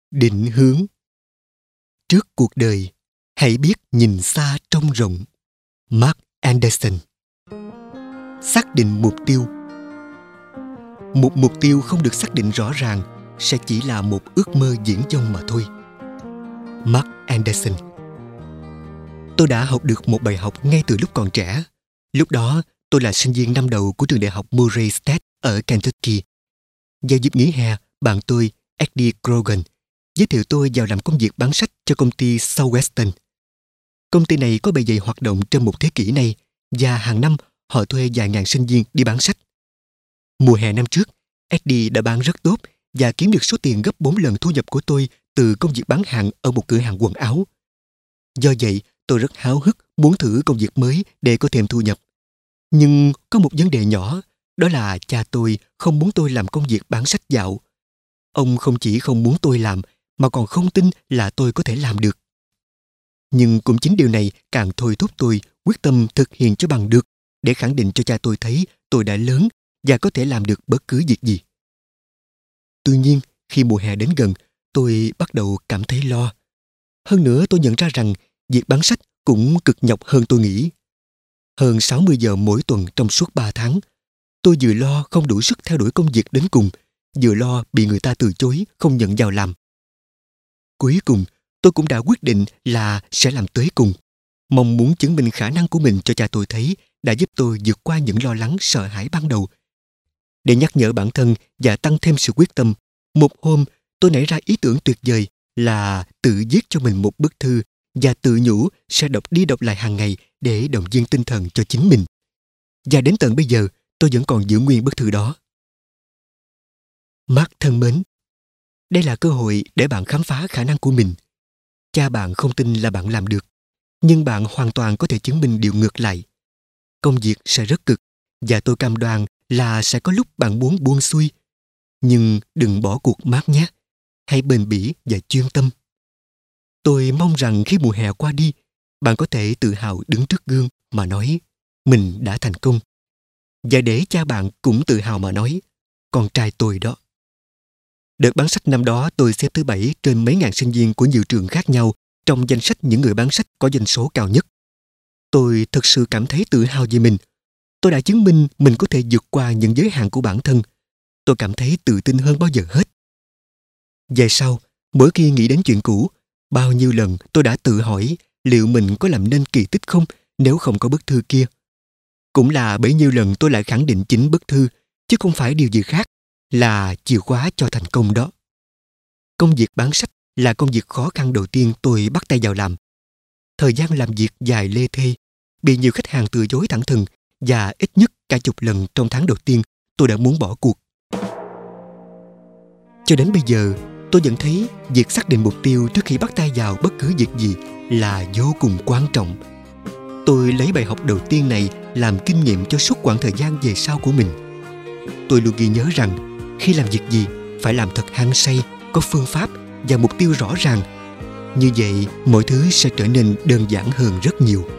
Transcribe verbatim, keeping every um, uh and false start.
Định hướng. Trước cuộc đời, hãy biết nhìn xa trông rộng. Mark Anderson. Xác định mục tiêu. Một mục tiêu không được xác định rõ ràng sẽ chỉ là một ước mơ viển vông mà thôi. Mark Anderson. Tôi đã học được một bài học ngay từ lúc còn trẻ. Lúc đó, tôi là sinh viên năm đầu của trường đại học Murray State ở Kentucky. Vào dịp nghỉ hè, bạn tôi, Eddie Grogan, giới thiệu tôi vào làm công việc bán sách cho công ty Southwestern. Công ty này có bề dày hoạt động trên một thế kỷ nay và hàng năm họ thuê vài ngàn sinh viên đi bán sách. Mùa hè năm trước, Eddie đã bán rất tốt và kiếm được số tiền gấp bốn lần thu nhập của tôi từ công việc bán hàng ở một cửa hàng quần áo. Do vậy, tôi rất háo hức muốn thử công việc mới để có thêm thu nhập. Nhưng có một vấn đề nhỏ, đó là cha tôi không muốn tôi làm công việc bán sách dạo. Ông không chỉ không muốn tôi làm, mà còn không tin là tôi có thể làm được. Nhưng cũng chính điều này càng thôi thúc tôi quyết tâm thực hiện cho bằng được, để khẳng định cho cha tôi thấy tôi đã lớn và có thể làm được bất cứ việc gì. Tuy nhiên, khi mùa hè đến gần, tôi bắt đầu cảm thấy lo. Hơn nữa, tôi nhận ra rằng việc bán sách cũng cực nhọc hơn tôi nghĩ. Hơn sáu mươi giờ mỗi tuần trong suốt ba tháng, tôi vừa lo không đủ sức theo đuổi công việc đến cùng, vừa lo bị người ta từ chối, không nhận vào làm. Cuối cùng, tôi cũng đã quyết định là sẽ làm tới cùng. Mong muốn chứng minh khả năng của mình cho cha tôi thấy đã giúp tôi vượt qua những lo lắng sợ hãi ban đầu. Để nhắc nhở bản thân và tăng thêm sự quyết tâm, một hôm tôi nảy ra ý tưởng tuyệt vời là tự viết cho mình một bức thư và tự nhủ sẽ đọc đi đọc lại hàng ngày để động viên tinh thần cho chính mình. Và đến tận bây giờ, tôi vẫn còn giữ nguyên bức thư đó. Mark thân mến, đây là cơ hội để bạn khám phá khả năng của mình. Cha bạn không tin là bạn làm được, nhưng bạn hoàn toàn có thể chứng minh điều ngược lại. Công việc sẽ rất cực, và tôi cam đoan là sẽ có lúc bạn muốn buông xuôi. Nhưng đừng bỏ cuộc Mark nhé. Hãy bền bỉ và chuyên tâm. Tôi mong rằng khi mùa hè qua đi, bạn có thể tự hào đứng trước gương mà nói mình đã thành công. Và để cha bạn cũng tự hào mà nói con trai tôi đó. Đợt bán sách năm đó tôi xếp thứ bảy trên mấy ngàn sinh viên của nhiều trường khác nhau trong danh sách những người bán sách có doanh số cao nhất. Tôi thực sự cảm thấy tự hào về mình. Tôi đã chứng minh mình có thể vượt qua những giới hạn của bản thân. Tôi cảm thấy tự tin hơn bao giờ hết. Về sau, mỗi khi nghĩ đến chuyện cũ, bao nhiêu lần tôi đã tự hỏi liệu mình có làm nên kỳ tích không nếu không có bức thư kia. Cũng là bấy nhiêu lần tôi lại khẳng định chính bức thư, chứ không phải điều gì khác, là chìa khóa cho thành công đó. Công việc bán sách là công việc khó khăn đầu tiên tôi bắt tay vào làm. Thời gian làm việc dài lê thê, bị nhiều khách hàng từ chối thẳng thừng, và ít nhất cả chục lần trong tháng đầu tiên tôi đã muốn bỏ cuộc. Cho đến bây giờ, tôi vẫn thấy việc xác định mục tiêu trước khi bắt tay vào bất cứ việc gì là vô cùng quan trọng. Tôi lấy bài học đầu tiên này làm kinh nghiệm cho suốt quãng thời gian về sau của mình. Tôi luôn ghi nhớ rằng khi làm việc gì phải làm thật hăng say, có phương pháp và mục tiêu rõ ràng. Như vậy, mọi thứ sẽ trở nên đơn giản hơn rất nhiều.